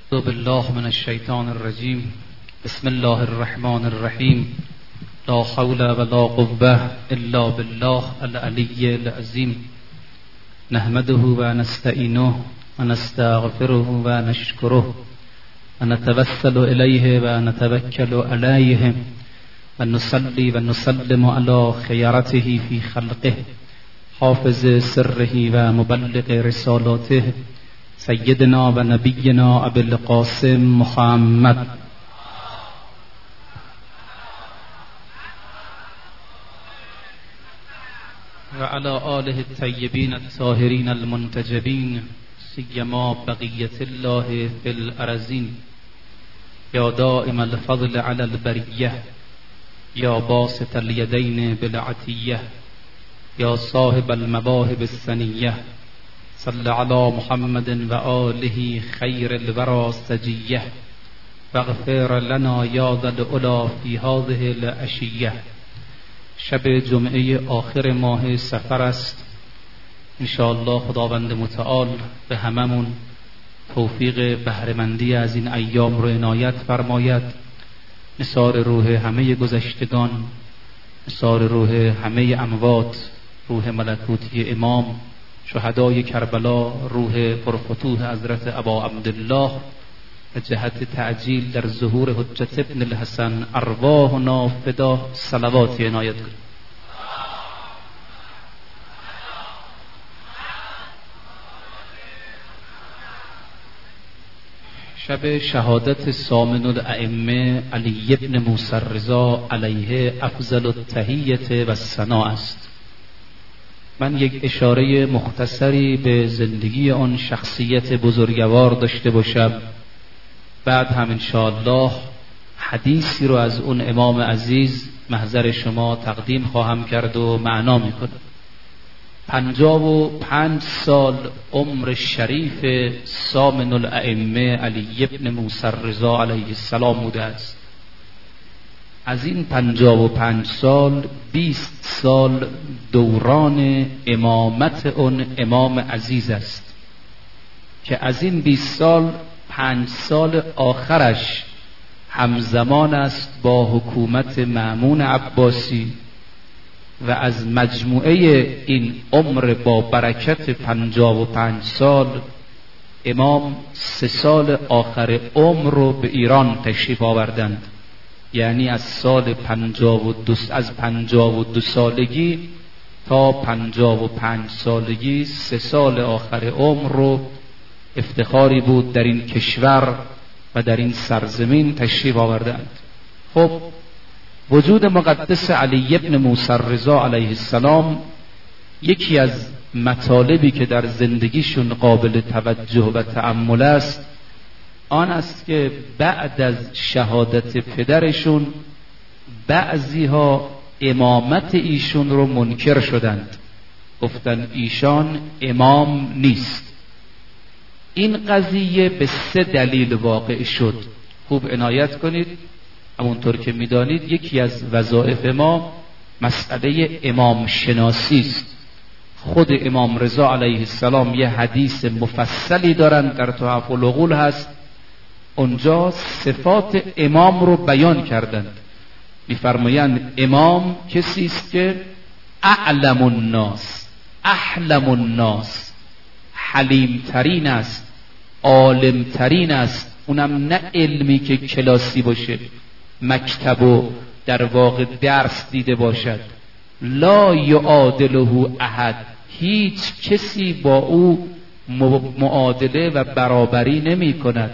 اعوذ بالله من الشیطان الرجیم. بسم الله الرحمن الرحیم. لا حول ولا قوة الا بالله العلی العظیم. نحمده و نستعینه و نستغفره و نشکره و نتوسل الیه و نتوکل علیه و نصلی و نسلم علی خیرته فی خلقه حافظ سره و مبلغ رسالاته سیدنا و نبینا ابی القاسم محمد و علی آله الطیبین الطاهرین المنتجبین سیما بقیة الله فی الارضین. یا دائم الفضل علی البریه، یا باسط الیدین بالعطیه، یا صاحب المواهب السنیه، صل علی محمد و آله خیر الورى سجیه، واغفر لنا یا ذا العلا فی هذه العشیه. شب جمعه آخر ماه صفر است. انشاءالله خداوند متعال به هممون توفیق بهره‌مندی از این ایام رو عنایت فرماید. نثار روح همه گذشتگان، نثار روح همه اموات، روح ملکوتی امام، شهدای کربلا، روح پرفتوح حضرت ابا عبدالله، به جهت تعجیل در ظهور حجت ابن الحسن ارواحنا فدا صلواتی عنایت کنید. شب شهادت ثامن الائمه علی ابن موسی الرضا علیه افضل التحیة و الثناء است. من یک اشاره مختصری به زندگی آن شخصیت بزرگوار داشته باشم، بعد هم انشاءالله حدیثی رو از اون امام عزیز محضر شما تقدیم خواهم کرد و معنا میکنم. 55 سال عمر شریف ثامن الائمه علی ابن موسی الرضا علیه السلام بوده است. از این 55 سال 20 سال دوران امامت اون امام عزیز است که از این 20 سال 5 سال آخرش همزمان است با حکومت مأمون عباسی و از مجموعه این عمر با برکت 55 سال امام 3 سال آخر عمر رو به ایران تشریف آوردند. یعنی از سال 52 سالگی تا 55 سالگی 3 سال آخر عمر رو افتخاری بود در این کشور و در این سرزمین تشریف آوردند. خب وجود مقدس علی ابن موسی الرضا علیه السلام یکی از مطالبی که در زندگیشون قابل توجه و تأمل است آن است که بعد از شهادت پدرشون بعضی ها امامت ایشون رو منکر شدند، گفتند ایشان امام نیست. این قضیه به 3 دلیل واقع شد. خوب عنایت کنید. همونطور که میدانید یکی از وظایف ما مسئله امام شناسی است. خود امام رضا علیه السلام یه حدیث مفصلی دارند، در تحف العقول هست، اونجا صفات امام رو بیان کردند. میفرمایند امام کسی است که اعلم الناس، احلم الناس، حلیم ترین است، عالم ترین است. اونم نه علمی که کلاسی باشه، مکتب و در واقع درس دیده باشد. لا یعادله احد، هیچ کسی با او معادله و برابری نمی کند.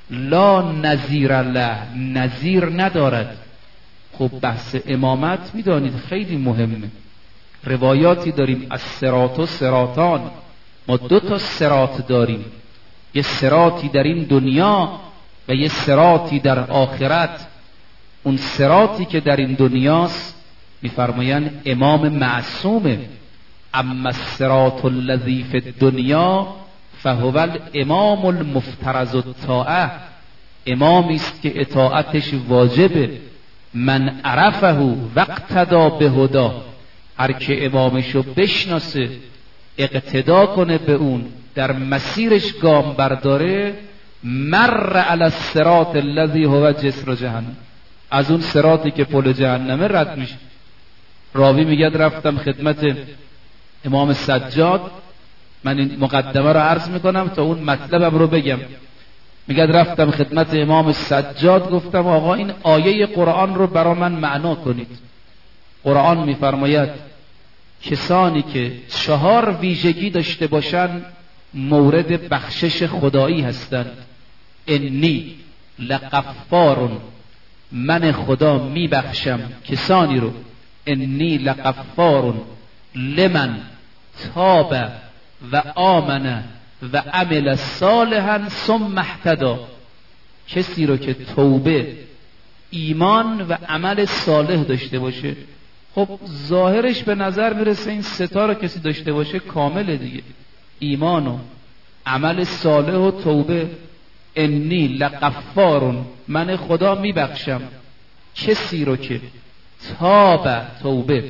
لا نظیر له، نظیر ندارد. خب بحث امامت میدانید خیلی مهمه. روایاتی داریم از صراط و صراطان، ما 2 تا صراط داریم، یه صراطی در این دنیا و یه صراطی در آخرت. اون صراطی که در این دنیاست میفرمایند امام معصومه. اما الصراط الذی فی الدنیا فهو الامام المفترض الطاعه، امامی است که اطاعتش واجبه. من عرفه واقتدا بهدا، هر که امامشو بشناسه اقتدا کنه به اون، در مسیرش گام برداره، مر علی الصراط الذی هو جسر جهنم، از اون صراطی که پل جهنمه رد میشه. راوی میگه رفتم خدمت امام سجاد، من این مقدمه رو عرض میکنم تا اون مطلبم رو بگم. میگه رفتم خدمت امام سجاد، گفتم آقا این آیه قرآن رو برا من معنا کنید. قرآن میفرماید کسانی که 4 ویژگی داشته باشن مورد بخشش خدایی هستند. انی لغفار، من خدا میبخشم کسانی رو. انی لغفار لمن تاب و آمن و عمل صالحا ثم اهتدی، کسی رو که توبه، ایمان و عمل صالح داشته باشه. خب ظاهرش به نظر میرسه این 3 تا رو کسی داشته باشه کامله دیگه، ایمان و عمل صالح و توبه. انی لغفار، من خدا میبخشم کسی رو که تاب، توبه،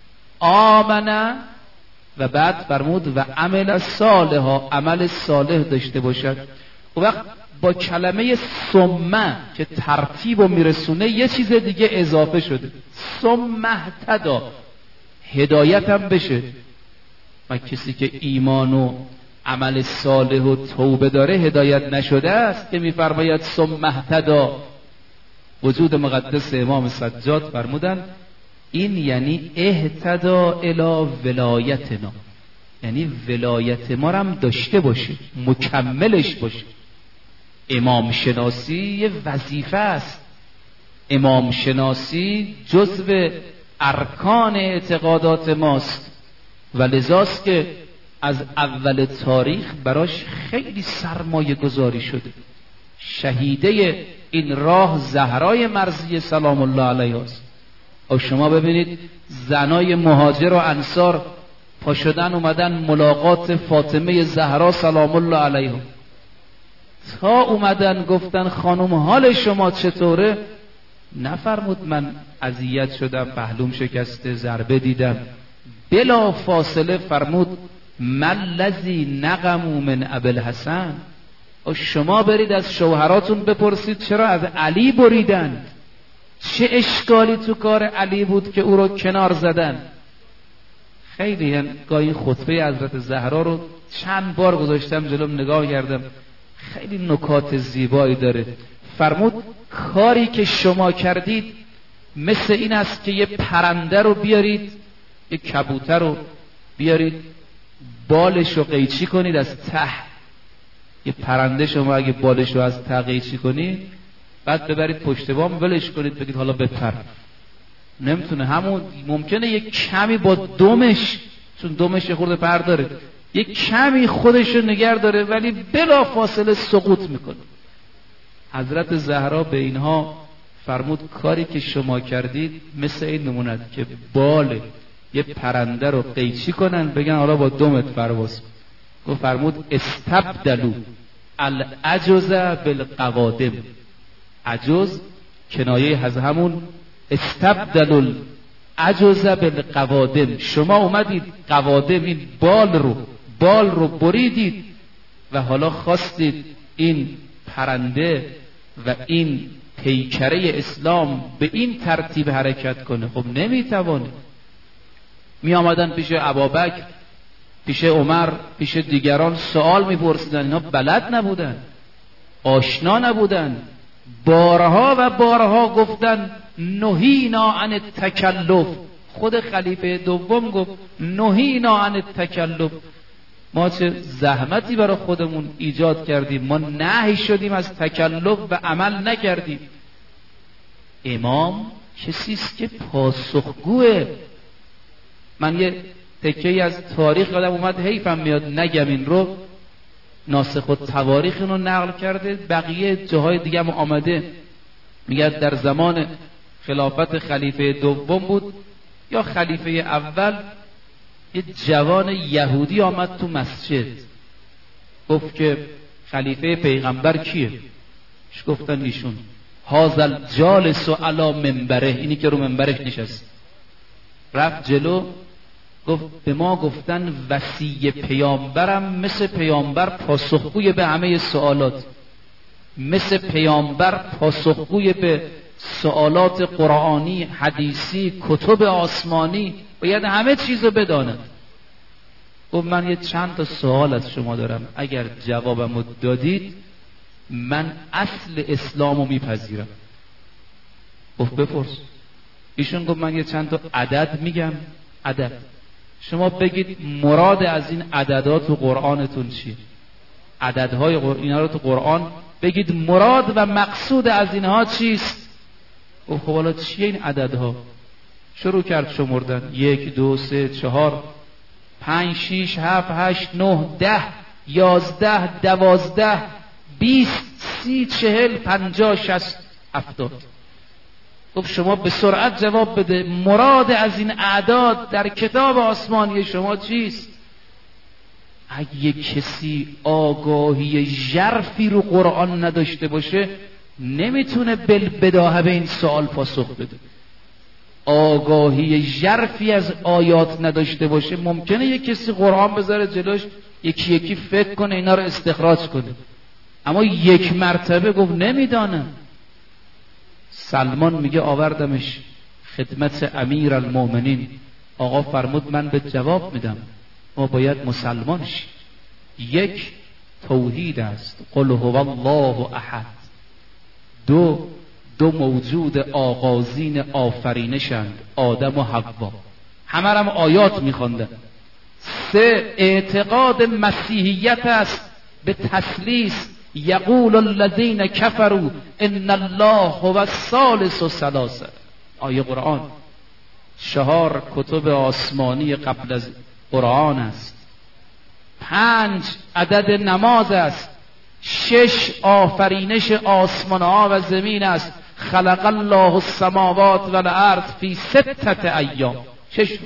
آمن و بعد فرمود و عمل صالح، عمل صالح داشته باشد. و وقت با کلمه ثم که ترتیب و میرسونه یه چیز دیگه اضافه شده، ثم اهتدی، هدایت هم بشه. و کسی که ایمان و عمل صالح و توبه داره هدایت نشده است که میفرماید ثم اهتدی. وجود مقدس امام سجاد فرمودن این یعنی اهتدا الی ولایتنا، یعنی ولایت ما رو هم داشته باشه، مکملش باشه. امام شناسی یه وظیفه است، امام شناسی جزو ارکان اعتقادات ماست و لذاست که از اول تاریخ براش خیلی سرمایه گذاری شده. شهیده این راه زهرای مرضیه سلام الله علیها است. و شما ببینید زنای مهاجر و انصار پا شدن اومدن ملاقات فاطمه زهرا سلام الله علیها، تا اومدن گفتن خانم حال شما چطوره؟ نفرمود من اذیت شدم، پهلوم شکسته، ضربه دیدم. بلا فاصله فرمود من لذی نقمو من ابوالحسن، و شما برید از شوهراتون بپرسید چرا از علی بریدند، چه اشکالی تو کار علی بود که او رو کنار زدن. خیلی گاهی خطبه حضرت زهرا رو چند بار گذاشتم جلوم نگاه کردم، خیلی نکات زیبایی داره. فرمود کاری که شما کردید مثل این است که یه پرنده رو بیارید، یه کبوتر رو بیارید، بالش رو قیچی کنید از ته. یه پرنده شما اگه بالش رو از ته قیچی کنید، بعد ببرید پشت بام ولش کنید، بگید حالا بپر، نمیتونه. همون ممکنه یک کمی با دمش، چون دمش خورده پر داره، یک کمی خودش رو نگر داره ولی بلا فاصله سقوط میکنه. حضرت زهرا به اینها فرمود کاری که شما کردید مثل این نموند که بال یه پرنده رو قیچی کنن بگن حالا با دمت پرواز. گفت فرمود استبدلوا العجز بالقوادم. عجز کنایه از همون استبدلوا العجز بالقوادم. شما اومدید قوادم، این بال رو بریدید و حالا خواستید این پرنده و این پیکره اسلام به این ترتیب حرکت کنه. خب نمیتوانه. می آمدن پیش ابوبکر، پیش عمر، پیش دیگران سوال میپرسیدن، اینا بلد نبودن، آشنا نبودن. بارها و بارها گفتن نهینا عن التکلف. خود خلیفه دوم گفت نهینا عن التکلف. ما چه زحمتی برای خودمون ایجاد کردیم، ما نهی شدیم از تکلف و عمل نکردیم. امام کسی است که پاسخگوه. من یه تکه‌ای از تاریخ یادم اومد، حیفم میاد نگم این رو، ناسخ التواریخ اینو نقل کرده، بقیه جاهای دیگه هم آمده. میگه در زمان خلافت خلیفه دوم بود یا خلیفه اول، یه جوان یهودی آمد تو مسجد، گفت که خلیفه پیغمبر کیه؟ گفتن ایشون. هازل جالس علی منبره، اینی که رو منبرش نشست. رفت جلو گفت به ما گفتن وصی پیامبرم مثل پیامبر پاسخگوی به همه سوالات. مثل پیامبر پاسخگوی به سوالات قرآنی، حدیثی، کتب آسمانی باید همه چیزو بداند. گفت من یه چند تا سوال از شما دارم، اگر جوابمو دادید من اصل اسلامو میپذیرم. گفت بپرس. ایشون گفت من یه چند تا عدد میگم، عدد شما بگید مراد از این عددها تو قرآنتون چیه؟ عددهای اینا رو تو قرآن بگید مراد و مقصود از اینها چیست؟ خب حالا چیه این عددها؟ شروع کرد شمردن: 1 2 3 4 5 6 7 8 9 10 11 12 20 30 40 50 60 70. خب شما به سرعت جواب بده مراد از این اعداد در کتاب آسمانی شما چیست؟ اگه کسی آگاهی ژرفی رو قرآن نداشته باشه نمیتونه بالبداهه به این سوال پاسخ بده. آگاهی ژرفی از آیات نداشته باشه ممکنه یک کسی قرآن بذاره جلوش یکی یکی فکر کنه اینا رو استخراج کنه، اما یک مرتبه گفت نمیدانم. سلمان میگه آوردمش خدمت امیر المؤمنین، آقا فرمود من به جواب میدم، ما باید مسلمان شیم. 1 توحید است، قل هو الله احد. 2 موجود آغازین آفرینشند، آدم و حوا، همه هم آیات میخوندن. 3 اعتقاد مسیحیت است به تثلیث، یقول الذین کفروا ان الله هو الثالث ثلاثه، آیه قرآن. 4 کتب آسمانی قبل از قرآن است. 5 عدد نماز است. 6 آفرینش آسمان ها و زمین است، خلق الله السماوات و الارض فی 6 ایام، 6 روز.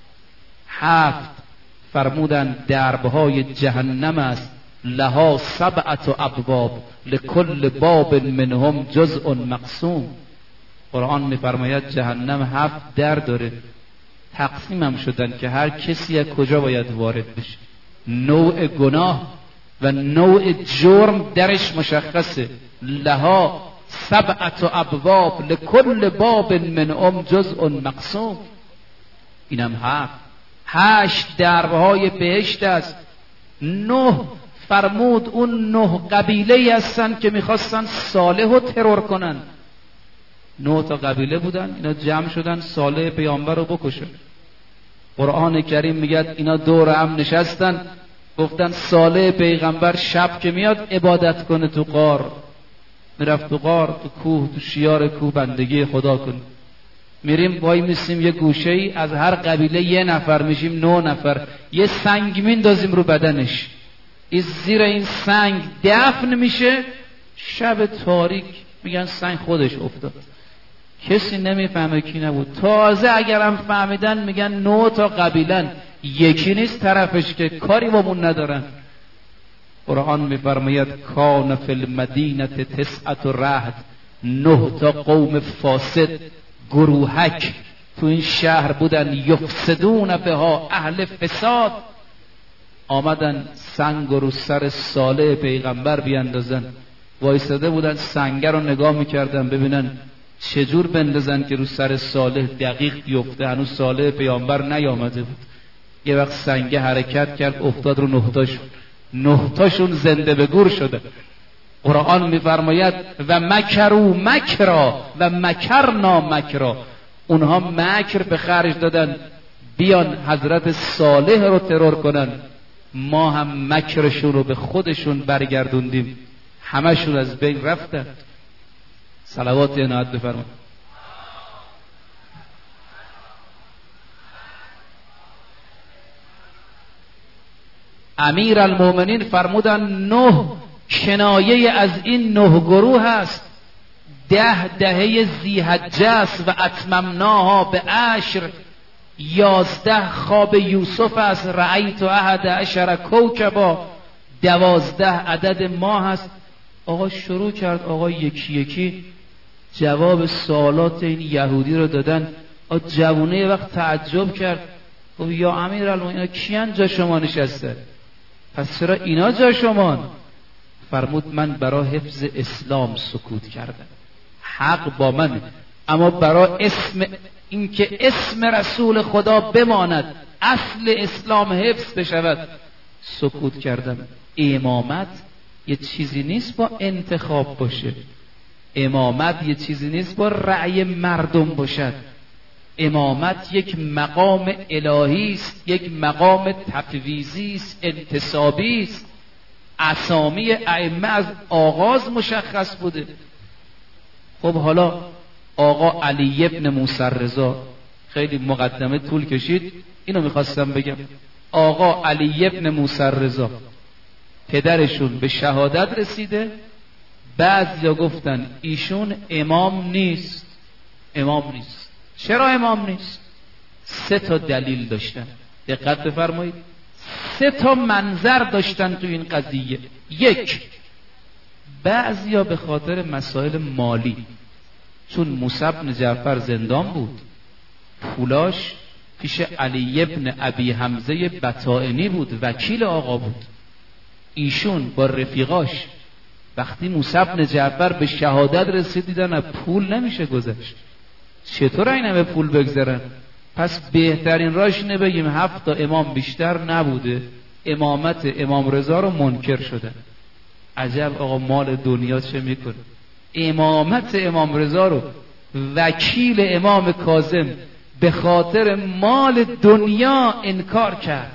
7 فرمودن دربهای جهنم است، لها 7 ابواب لکل باب منهم جزء مقسوم. قرآن میفرماید جهنم 7 در داره، تقسیم هم شدن که هر کسی از کجا باید وارد بشه. نوع گناه و نوع جرم درش مشخصه. لها 7 ابواب لکل باب منهم جزء مقسوم. اینم 7. 8 دربهای بهشت است. 9 فرمود اون 9 قبیله هستن که میخواستن صالح رو ترور کنن. 9 تا قبیله بودن، اینا جمع شدن صالح پیامبر رو بکشن. قرآن کریم میگه اینا دور هم نشستن گفتن صالح پیغمبر شب که میاد عبادت کنه تو غار، میرفت تو غار، تو کوه، تو شیار کوه بندگی خدا کنه. میریم وای میسیم یه گوشه ای، از هر قبیله 1 نفر میشیم 9 نفر، یه سنگ میندازیم رو بدنش، این زیر این سنگ دفن میشه. شب تاریک میگن سنگ خودش افتاد، کسی نمیفهمه کی نبود. تازه اگرم فهمیدن میگن 9 تا قبیلن، یکی نیست طرفش که کاری با من ندارن. قرآن میفرماید کان فی المدینه 9 رهط، 9 تا قوم فاسد گروهک تو این شهر بودن، یفسدون بها، اهل فساد. آمدن سنگ رو سر صالح پیغمبر بیاندازن، وایساده بودن سنگر رو نگاه میکردن ببینن چجور بندازن که رو سر صالح دقیق بیفته. هنوز صالح پیامبر نیامده بود. یه وقت سنگه حرکت کرد افتاد رو 9 تاشون، 9 تاشون زنده به گور شده. قرآن میفرماید و مکروا مکرا و مکرنا مکرا، اونها مکر به خرج دادن بیان حضرت صالح رو ترور کنن، ما هم مکرشون رو به خودشون برگردوندیم، همشون از بین رفتن. صلوات عنایت بفرمایید. امیر المؤمنین فرمودن 9 کنایه از این 9 گروه هست. 10 دهه ذی‌حجه است و اتممناها به 10. 11 خواب یوسف است، رأیت 11 کوکبا. 12 عدد ماه هست. آقا شروع کرد، آقا یکی یکی جواب سوالات این یهودی رو دادن. جوونه یه وقت تعجب کرد، گفت یا امیرالمومنین اینا کیان جا شما نشسته؟ پس چرا اینا جا شما؟ فرمود من برای حفظ اسلام سکوت کردم، حق با من، اما برای اینکه اسم رسول خدا بماند، اصل اسلام حفظ بشود سکوت کردم. امامت یه چیزی نیست با انتخاب باشه، امامت یه چیزی نیست با رأی مردم باشد، امامت یک مقام الهی است، یک مقام تفویضی است، انتسابی است. اسامی ائمه از آغاز مشخص بوده. خب حالا آقا علی ابن موسی رضا، خیلی مقدمه طول کشید، اینو میخواستم بگم. آقا علی ابن موسی رضا پدرشون به شهادت رسیده، بعضیا گفتن ایشون امام نیست. امام نیست. چرا امام نیست؟ 3 دلیل داشتن. دقت بفرمایید، 3 منظر داشتن تو این قضیه. 1، بعضیا به خاطر مسائل مالی، چون موسی بن جعفر زندان بود، پولاش پیش علی ابن ابی حمزه بطائنی بود، وکیل آقا بود. ایشون با رفیقاش وقتی موسی بن جعفر به شهادت رسید دیدن پول نمیشه گذشت، چطور این همه پول بگذارن؟ پس بهترین راهش اینه بگیم 7 امام بیشتر نبوده، امامت امام رضا رو منکر شدن. عجب آقا مال دنیا چه میکنه؟ امامت امام رضا رو وکیل امام کاظم به خاطر مال دنیا انکار کرد.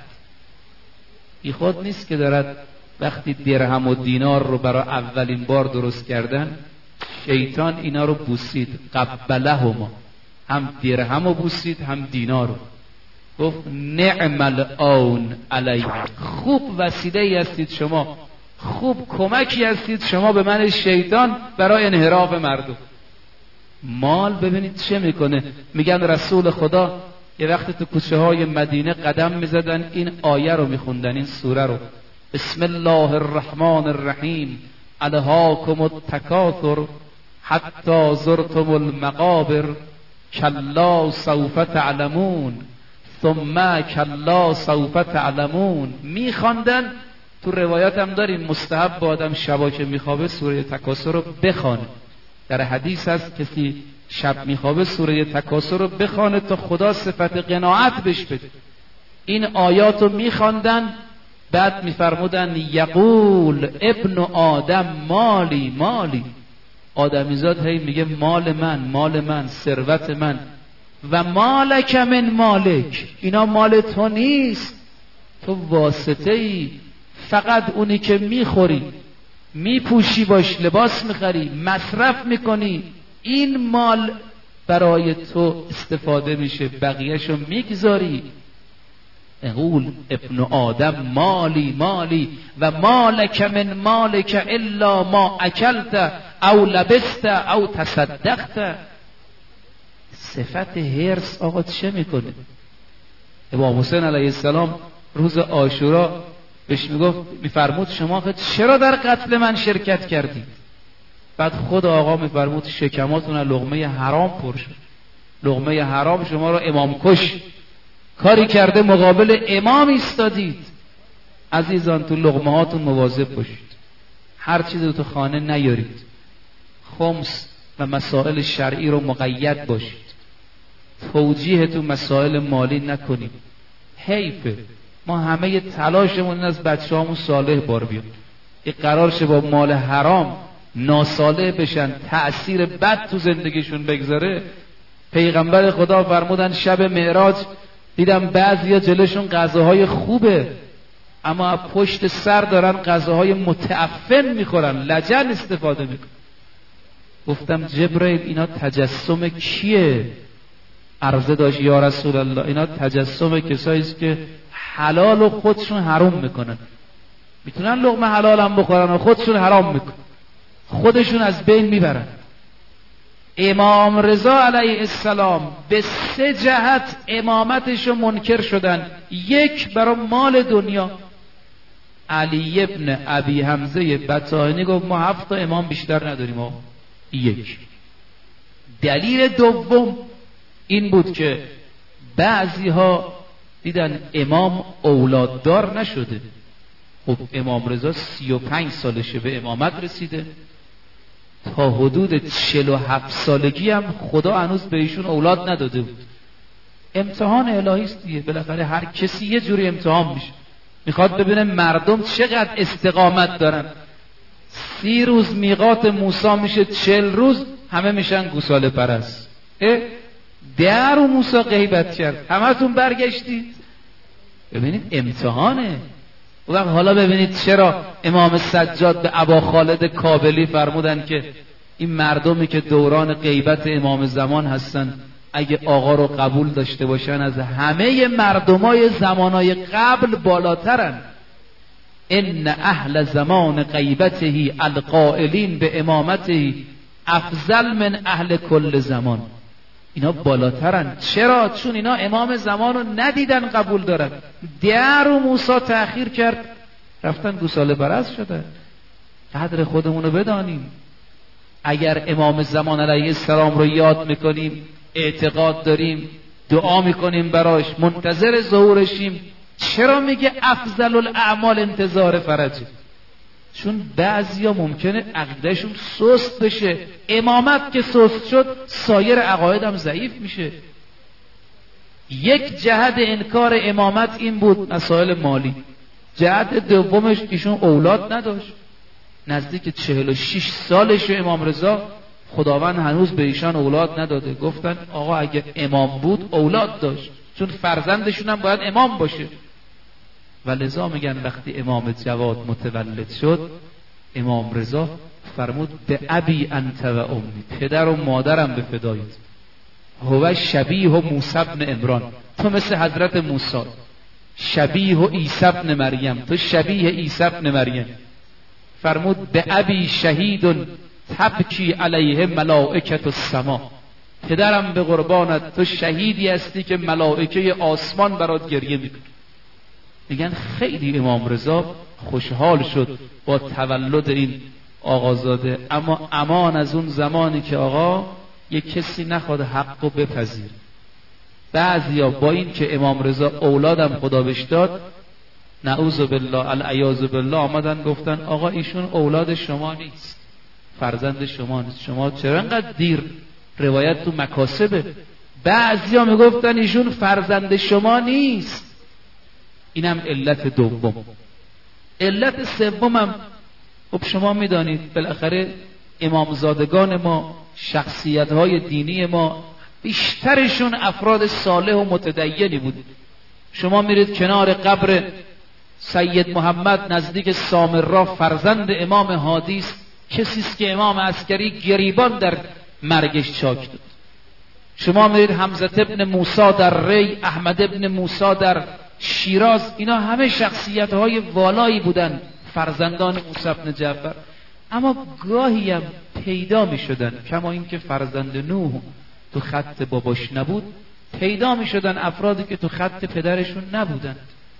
بی خود نیست که دارد وقتی درهم و دینار رو برای اولین بار درست کردن، شیطان اینا رو بوسید، قبلهما، هم درهم رو بوسید هم دینار رو، گفت نعم العون علی، خوب وسیله هستید شما، خوب کمکی هستید شما به من شیطان برای انحراف مردم. مال ببینید چه میکنه. میگن رسول خدا یه وقت تو کوچه های مدینه قدم میزدن، این آیه رو میخوندن، این سوره رو، بسم الله الرحمن الرحیم، الهاکم التکاثر حتی زرتم المقابر کلا سوف تعلمون ثم کلا سوف تعلمون. میخواندن. تو روایت هم داریم مستحب با آدم شبا که میخوابه سوره تکاثر رو بخوانه. در حدیث هست کسی شب میخوابه سوره تکاثر رو بخوانه تا خدا صفت قناعت بهش بده. این آیات رو میخواندن، بعد میفرمودن یقول ابن آدم مالی مالی، آدمیزاد هی میگه مال من، مال من، ثروت من. و مالک من مالک، اینا مال تو نیست، تو واسطه ای، فقط اونی که میخوری، میپوشی، باش لباس میخری، مصرف میکنی، این مال برای تو استفاده میشه، بقیهشو میگذاری. اقول ابن آدم مالی مالی و مالک من مالک الا ما اکلت او لبست او تصدقت. صفت حرص آقا چه میکنه؟ امام حسین علیه السلام روز عاشورا بهش میفرمود شما چرا در قتل من شرکت کردید؟ بعد خود آقا میفرمود شکماتون لقمه حرام پر شد، لقمه حرام شما رو امام کش کاری کرده، مقابل امام ایستادید. عزیزان تو لقمه هاتون مواظب باشید، هر چیزی تو خانه نیارید، خمس و مسائل شرعی رو مقید باشید، توجیه تو مسائل مالی نکنید. حیفه ما همه تلاشمون این از بچه‌هامون صالح بار بیان، این قرار شه با مال حرام ناصالح بشن، تأثیر بد تو زندگیشون بگذاره. پیغمبر خدا فرمودن شب معراج دیدم بعضیا جلوشون غذاهای خوبه اما پشت سر دارن غذاهای متعفن میخورن، لجن استفاده میکنن. گفتم جبرائیل اینا تجسم کیه؟ عرضه داشت یا رسول الله اینا تجسم کسایی است که حلال و خودشون حرام میکنن، میتونن لقمه حلال هم بخورن و خودشون حرام میکنن، خودشون از بین میبرن. امام رضا علیه السلام به 3 جهت امامتشو منکر شدن. 1 برای مال دنیا، علی ابن ابی حمزه بطائنی گفت ما 7 امام بیشتر نداریم. 1 دلیل دوم این بود که بعضی ها دیدن امام اولاددار نشده، خب امام رضا 35 سالشه به امامت رسیده، تا حدود 47 سالگی هم خدا هنوز به ایشون اولاد نداده بود. امتحان الهی است دیگه، بالاخره هر کسی یه جوری امتحان میشه، میخواد ببینه مردم چقدر استقامت دارن. 30 روز میقات موسی میشه 40 روز همه میشن گوساله پرست. در و موسی غیبت کرد همتون برگشتید. ببینید امتحانه. و حالا ببینید چرا امام سجاد به ابا خالد کابلی فرمودن که این مردمی که دوران غیبت امام زمان هستن اگه آقا رو قبول داشته باشن از همه مردمای زمانای قبل بالاترن. ان اهل زمان غیبته القائلین به امامته افضل من اهل کل زمان. اینا بالاترن. چرا؟ چون اینا امام زمان رو ندیدن قبول دارن. در و موسی تأخیر کرد رفتن گوساله پرست شدن. قدر خودمون رو بدانیم. اگر امام زمان علیه السلام رو یاد میکنیم، اعتقاد داریم، دعا میکنیم براش، منتظر ظهورشیم، چرا میگه افضل الاعمال انتظار فرجه؟ چون بعضیا ممکنه عقیدهشون سست بشه. امامت که سست شد سایر عقاید هم ضعیف میشه. یک جهت انکار امامت این بود مسائل مالی. جهت دومش ایشون اولاد نداشت. نزدیک 46 سالش امام رضا خداوند هنوز به ایشان اولاد نداده. گفتن آقا اگه امام بود اولاد داشت، چون فرزندشون هم باید امام باشه. و لذا میگن وقتی امام جواد متولد شد امام رضا فرمود به ابی انت و امی، پدر و مادرم به فدایت. هو شبیه موسی ابن عمران، تو مثل حضرت موسی. شبیه عیسی ابن مریم، تو شبیه عیسی ابن مریم. فرمود به ابی شهید تبکی علیه ملائکه السما، پدرم به قربانت، تو شهیدی هستی که ملائکه آسمان برات گریه میکنه. میگن خیلی امام رضا خوشحال شد با تولد این آقازاده، اما امان از اون زمانی که آقا یک کسی نخواد حقو بپذیر. بعضیا با این که امام رضا اولادم خدا بهش داد، نعوذ بالله العیاذ بالله، آمدن گفتن آقا ایشون اولاد شما نیست، فرزند شما نیست، شما چرا انقدر دیر؟ روایت تو مکاسبه. بعضیا میگفتن ایشون فرزند شما نیست. اینم علت دوم. علت سومم خب شما میدانید بالاخره امامزادگان ما، شخصیت‌های دینی ما بیشترشون افراد صالح و متدینی بود. شما میرید کنار قبر سید محمد نزدیک سامرا، فرزند امام هادی است، کسی است که امام عسکری گریبان در مرگش چاک داد. شما میرید حمزه ابن موسی در ری، احمد ابن موسی در شیراز، اینا همه شخصیت‌های والایی بودن، فرزندان موسی ابن جعفر. اما گاهی هم پیدا می‌شدن، کما اینکه فرزند نوح تو خط باباش نبود، پیدا می‌شدن افرادی که تو خط پدرشون نبودن.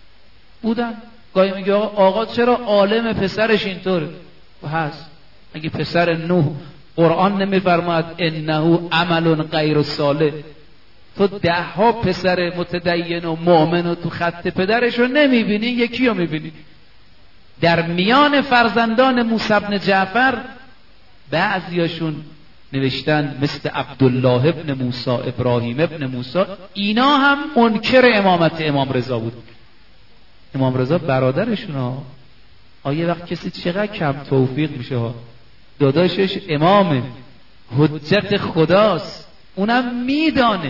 گاهی میگه آقا چرا عالم پسرش اینطوره؟ هست. اگه پسر نوح قرآن نمی‌فرماید انه عمل غیر صالح، تو 10 پسر متدین و مؤمن و تو خط پدرشو نمیبینی، یکی رو میبینی. در میان فرزندان موسی ابن جعفر بعضیاشون نوشتن مثل عبدالله ابن موسی، ابراهیم ابن موسی، اینا هم منکر امامت امام رضا بود. امام رضا برادرشون ها. آیه وقت کسی چقدر کم توفیق میشه ها، داداشش امامه، حجت خداست، اونم میدانه،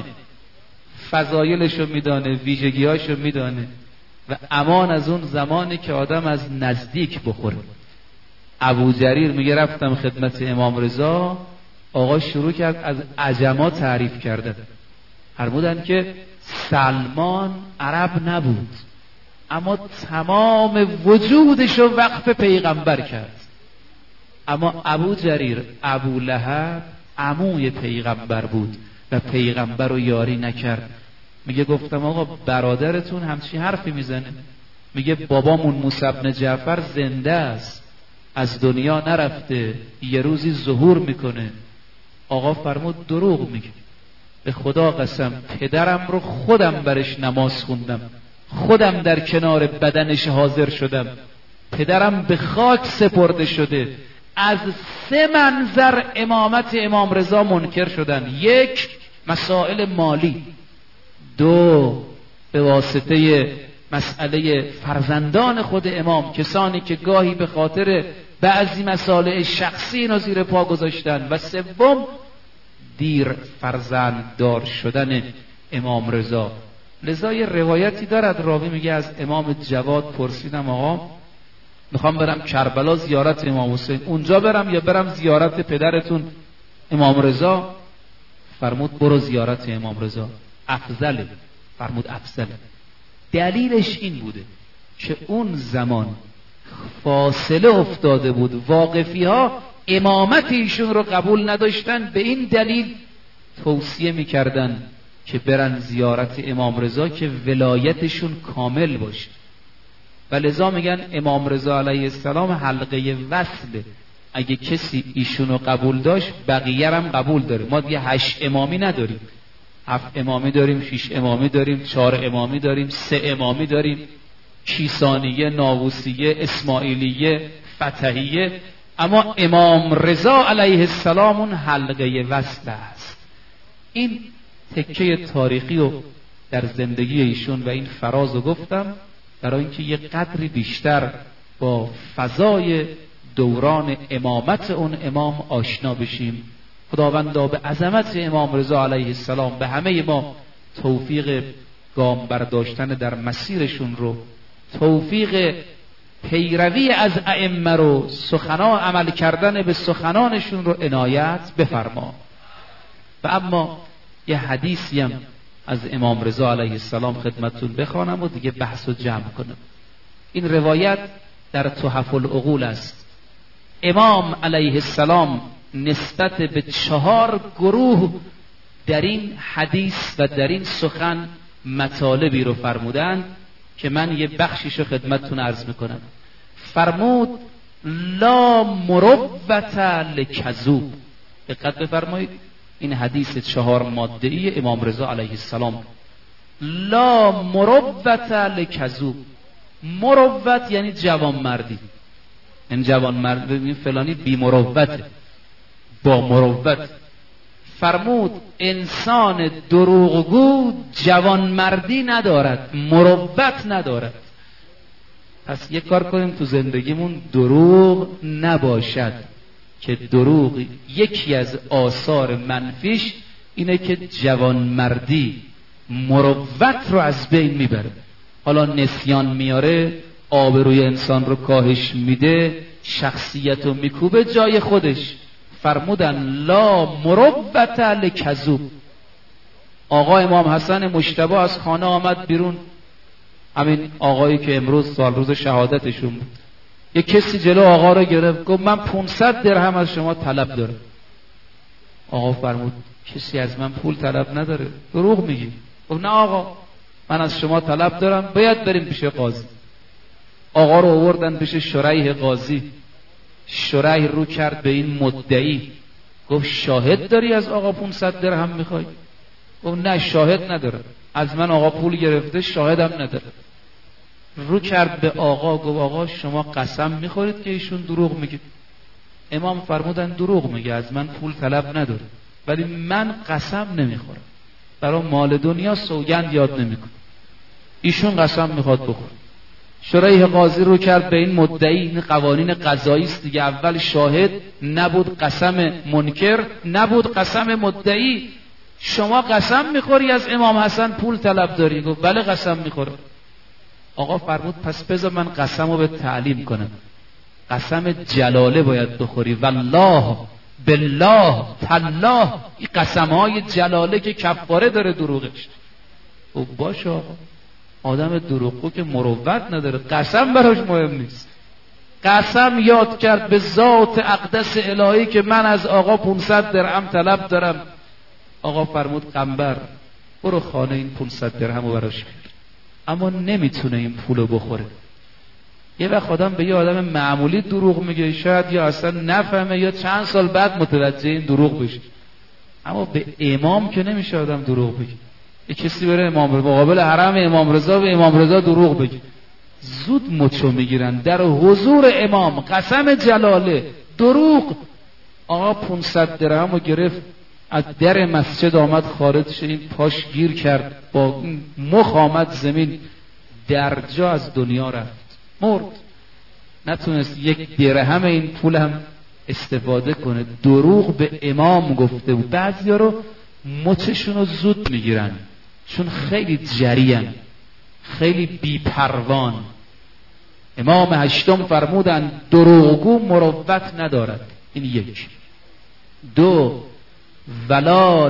فضایلشو میدانه، ویژگیاشو میدانه. و امان از اون زمانی که آدم از نزدیک بخوره. ابو جریر میگه رفتم خدمت امام رضا، آقا شروع کرد از عجما تعریف کردن. فرمودن که سلمان عرب نبود اما تمام وجودشو وقف پیغمبر کرد. اما ابو جریر، ابو لهب عموی پیغمبر بود و پیغمبر رو یاری نکرد. میگه گفتم آقا برادرتون همچین حرفی میزنه؟ میگه بابامون موسی ابن جعفر زنده است، از دنیا نرفته، یه روزی ظهور میکنه. آقا فرمود دروغ میگه، به خدا قسم پدرم رو خودم برش نماز خوندم، خودم در کنار بدنش حاضر شدم، پدرم به خاک سپرده شده. از 3 منظر امامت امام رضا منکر شدن: 1 مسائل مالی، 2 به واسطه مسئله فرزندان خود امام، کسانی که گاهی به خاطر بعضی مسائل شخصی اینو زیر پا گذاشتن، و 3 دیر فرزند دار شدن امام رضا. لذا یه روایتی دارد، راوی میگه از امام جواد پرسیدم آقا میخوام برم کربلا زیارت امام حسین، اونجا برم یا برم زیارت پدرتون امام رضا؟ فرمود برو زیارت امام رضا، افضله. فرمود افضله. دلیلش این بوده که اون زمان فاصله افتاده بود، واقفی ها امامت ایشون رو قبول نداشتن، به این دلیل توصیه میکردن که برن زیارت امام رضا که ولایتشون کامل باشه. و لذا میگن امام رضا علیه السلام حلقه وصله، اگه کسی ایشونو قبول داشت بقیه هم قبول داره. ما دیگه 8 امامی نداریم، 7 امامی داریم، 6 امامی داریم، 4 امامی داریم، 3 امامی داریم، کیسانیه، ناووسیه، اسماعیلیه، فتحیه. اما امام رضا علیه السلام اون حلقه وصل است. این تکه تاریخی رو در زندگی ایشون و این فراز رو گفتم برای اینکه یه قدری بیشتر با فضای دوران امامت اون امام آشنا بشیم. خداوندا به عظمت امام رضا علیه السلام به همه ما توفیق گام برداشتن در مسیرشون رو، توفیق پیروی از ائمه رو، سخنان عمل کردن به سخنانشون رو عنایت بفرما. و اما یه حدیثی هم از امام رضا علیه السلام خدمتتون بخوانم و دیگه بحث رو جمع کنم. این روایت در تحف العقول است. امام علیه السلام نسبت به 4 گروه در این حدیث و در این سخن مطالبی رو فرمودند که من یه بخشیش رو خدمتتون عرض میکنم. فرمود لا مروت لکذوب. دقت بفرمایید، این حدیث 4 ماده‌ای امام رضا علیه السلام. لا مروت لکذوب. مروت یعنی جوانمردی، این جوانمرد این فلانی بی مروته، با مروت. فرمود انسان دروغگو جوانمردی ندارد، مروت ندارد. پس یک کار کنیم تو زندگیمون دروغ نباشد، که دروغ یکی از آثار منفیش اینه که جوانمردی مروت رو از بین میبره. حالا نسیان میاره، آبروی انسان رو کاهش میده، شخصیت رو میکوبه جای خودش. فرمودن لا مروت لکذوب. آقا امام حسن مجتبی از خانه آمد بیرون، همین آقایی که امروز سال روز شهادتشون بود. یه کسی جلو آقا رو گرفت، گفت من 500 درهم از شما طلب دارم. آقا فرمود کسی از من پول طلب نداره، دروغ میگی. گفت نه آقا من از شما طلب دارم، باید بریم پیش قاضی. آقا رو آوردن پیش شریح قاضی. شریح رو کرد به این مدعی، گفت شاهد داری از آقا 500 درهم میخوای؟ گفت نه شاهد نداره، از من آقا پول گرفته، شاهدم نداره. رو کرد به آقا، گفت آقا شما قسم میخورید که ایشون دروغ میگه؟ امام فرمودن دروغ میگه، از من پول طلب نداره، ولی من قسم نمیخورم، برای مال دنیا سوگند یاد نمیکنم. ایشون قسم میخواد بخوره. شریح قاضی رو کرد به این مدعی. این قوانین قضایی است دیگه، اول شاهد نبود قسم منکر، نبود قسم مدعی. شما قسم میخوری از امام حسن پول طلب داری؟ گفت بله قسم میخورم. آقا فرمود پس بذار من قسم رو به تعلیم کنم. قسم جلاله باید بخوری، والله بالله تالله، این قسم های جلاله که کفاره داره دروغش. او باشه آقا، آدم دروغگو که مروت نداره، قسم براش مهم نیست. قسم یاد کرد به ذات اقدس الهی که من از آقا 500 درهم طلب دارم. آقا فرمود قنبر برو خانه این 500 درهم رو براش بیار. اما نمیتونه این پولو بخوره. یه وقت آدم به یه آدم معمولی دروغ میگه، شاید یا اصلا نفهمه یا چند سال بعد متوجه این دروغ بشه. اما به امام که نمیشه آدم دروغ بگه. یه کسی بره امام مقابل حرم امام رضا به امام رضا دروغ بگه، زود مچو میگیرن در حضور امام. قسم جلاله دروغ. آقا 500 درهم رو گرفت از در مسجد آمد خارج شد، این پاش گیر کرد، با مخ آمد زمین، درجا از دنیا رفت، مرد. نتونست یک درهم این پول هم استفاده کنه. دروغ به امام گفته بود. بعضیا رو مچشون رو زود میگیرن چون خیلی جریان، خیلی بیپروان. امام هشتم فرمودن دروغگو مروت ندارد. این یک. دو، ولا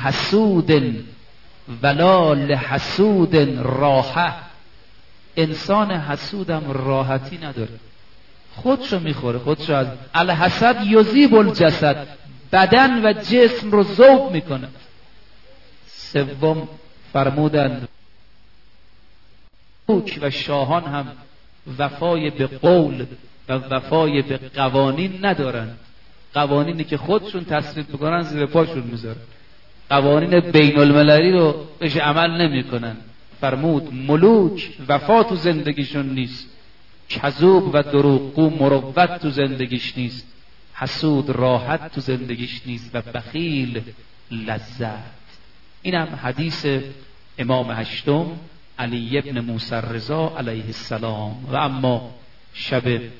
لحسود راحه. انسان حسودم راحتی نداره، خودشو میخوره، خودشو از الحسد یذیب الجسد، بدن و جسم رو ذوب میکنه. سوم فرمودند ملوک و شاهان هم وفای به قول و وفای به قوانین ندارن. قوانینی که خودشون تصویب بکنن زیر پاشون میذارن، قوانین بین المللی رو بهش عمل نمیکنن. فرمود ملوک وفا تو زندگیشون نیست، کذوب و دروغگو مروت تو زندگیش نیست، حسود راحت تو زندگیش نیست و بخیل لذت. اینم حدیث امام هشتم علی ابن موسی رضا علیه السلام. و اما شب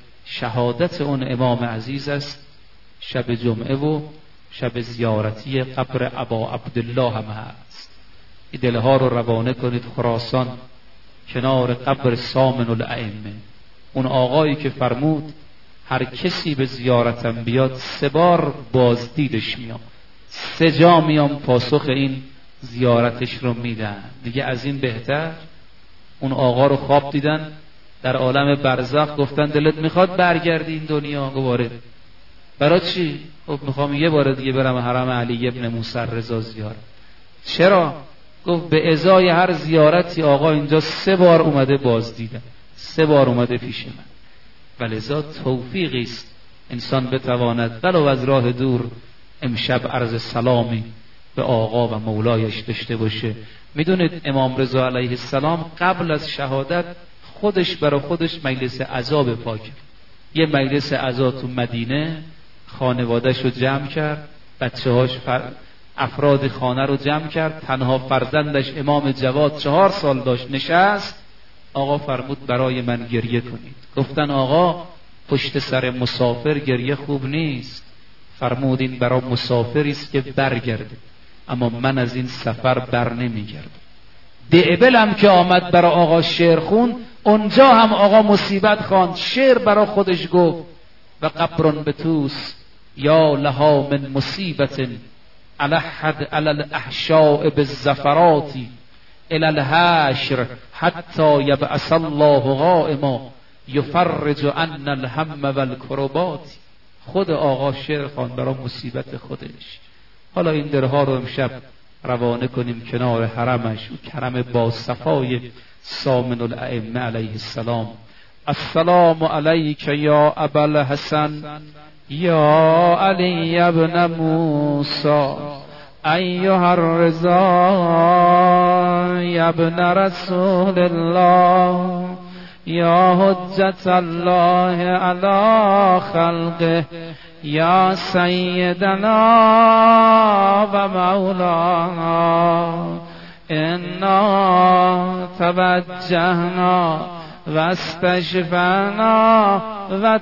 شهادت اون امام عزیز است، شب جمعه و شب زیارتی قبر ابا عبدالله هم هست. این دلها رو روانه کنید خراسان، کنار قبر سامن الائمه، اون آقایی که فرمود هر کسی به زیارتم بیاد 3 بار بازدیدش میام، 3 جا میام پاسخ این زیارتش رو میدن. دیگه از این بهتر؟ اون آقا رو خواب دیدن در عالم برزخ، گفتن دلت میخواد برگردی این دنیا؟ گواره برای چی؟ خب میخوام یه بار دیگه برم حرم علی ابن موسی رضا زیارت. چرا؟ گفت به ازای هر زیارتی آقا اینجا 3 بار اومده بازدیدن، 3 بار اومده پیش من. ولذا توفیقی است انسان بتواند ولو از راه دور امشب عرض سلامی به آقا و مولایش داشته باشه. میدونید امام رضا علیه السلام قبل از شهادت خودش برای خودش مجلس عزا پا کرد. یه مجلس عزا تو مدینه، خانواده‌اش رو جمع کرد، بچه‌هاش افراد خانه رو جمع کرد، تنها فرزندش امام جواد 4 سال داشت نشست. آقا فرمود برای من گریه کنید. گفتن آقا پشت سر مسافر گریه خوب نیست. فرمود این برای مسافری است که برگرده، اما من از این سفر بر نمیگردم. دعبل هم که آمد برای آقا شعر خون، اونجا هم آقا مصیبت خواند، شعر برای خودش گفت و قبرن بتوس یا لها من مصیبت الحد علی الاحشاء بالزفراتی الى الحشر حتی یبعث الله قائما یفرج عنا الهم والکربات. خود آقا شعر خواند برای مصیبت خودش. حالا این درها رو امشب روانه کنیم کنار حرمش و کرم با صفای سامن الائمه علیه السلام. السلام علیک یا ابا الحسن یا علی ابن موسی ایها الرضا یا ابن رسول الله یا حجت الله علی خلقه یا سیدنا و مولانا انا توجهنا و استشفعنا و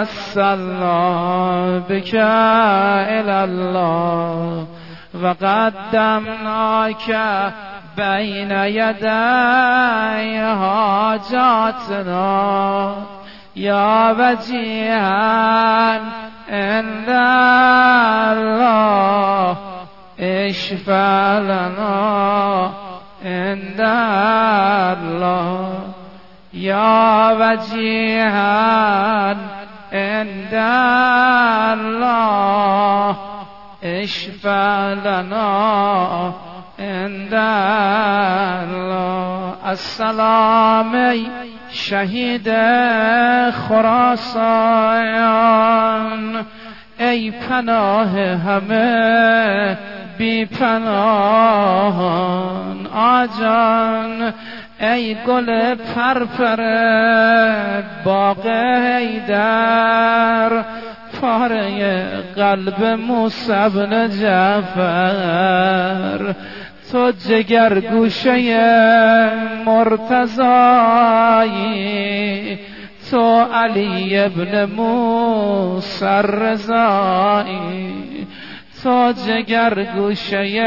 توسلنا بک الی الله و قدمناک بین یدی حاجاتنا یا وجیها عند الله اشفع لنا عند الله یا وجیها عند الله اشفع لنا عند الله. السلام شهید خراسان ای پناه همه بی پناهان، آجان ای گل پرپر باغ حیدر، پاره قلب موسی بن جعفر، تو جگر گوشه مرتضایی، تو علی ابن موسی رضایی، تو جگر گوشه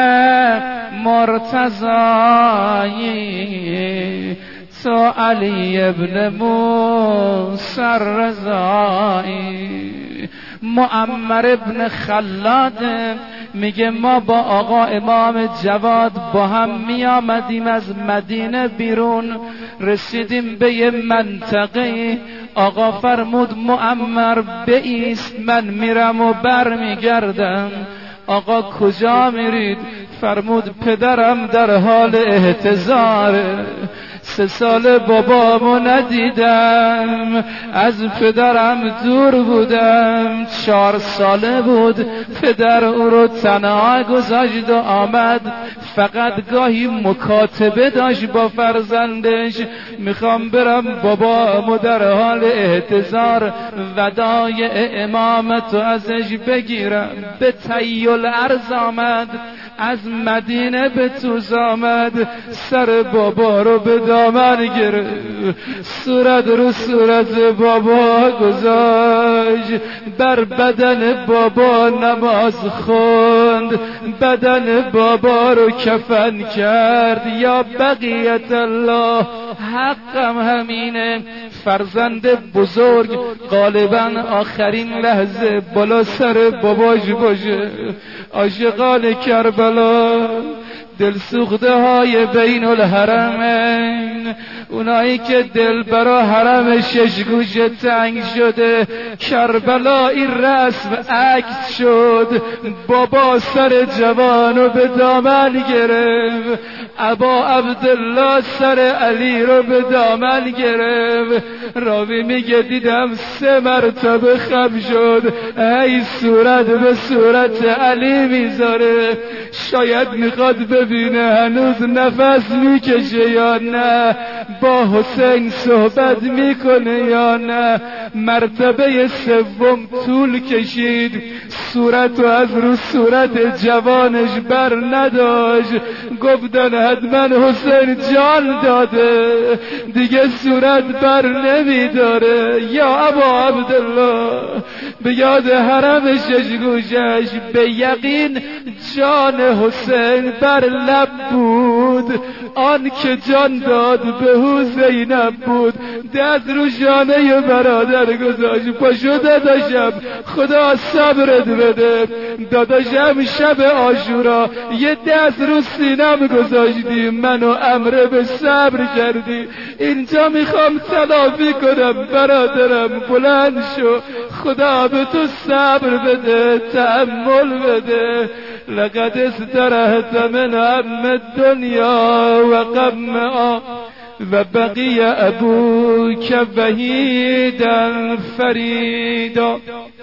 مرتضایی، تو علی ابن موسی رضایی. معمر ابن خلاد میگه ما با آقا امام جواد با هم می آمدیم از مدینه بیرون، رسیدیم به یه منطقه، آقا فرمود معمر بایست من میرم و بر میگردم. آقا کجا میرید؟ فرمود پدرم در حال احتضاره، 3 سال بابامو ندیدم، از پدرم دور بودم، 4 ساله بود پدر او رو تنها گذاشت و آمد، فقط گاهی مکاتبه داشت با فرزندش، میخوام برم بابامو در حال احتضار ودایع امامتو ازش بگیرم. به طی الارض آمد، از مدینه به توز آمد، سر بابا رو به دامن گرفت، صورت رو صورت بابا گذاشت، بر بدن بابا نماز خوند، بدن بابا رو کفن کرد. یا بقیت الله، حقم همینه، فرزند بزرگ غالبا آخرین لحظه بالا سر باباش باشه. عاشقان کربلا، دلسوخته های بین الحرمین، اونایی که دل برا حرم 6 گوشه تنگ شده، کربلا این رسم عکس شد. بابا سر جوانو به دامن گرفت، ابا عبدالله سر علی رو به دامن گرفت. راوی میگه دیدم 3 مرتبه خم شد، ای صورت به صورت علی میذاره، شاید میخواد ببینه هنوز نفس میکشه یا نه، با حسین صحبت میکنه یا نه. مرتبه 3 طول کشید، صورتو از رو صورت جوانش بر نداشت، گفتن حتما حسین جان داده، دیگه صورت بر نمیداره. یا ابا عبدالله، به یاد حرم 6 گوشش به یقین جان حسین بر لب بود، آن که جان داد به زینب بود. دست رو شانه برادر گذاشت، پاشو داداشم خدا صبرت بده، داداشم شب عاشورا یه دست رو سینم گذاشتی، منو امر به صبر کردی، اینجا میخوام تلافی کنم برادرم، بلند شو، خدا به تو صبر بده، تحمل بده. لقد استرحت من هم الدنیا و غمها و بقی ابوک وحیدا فریدا.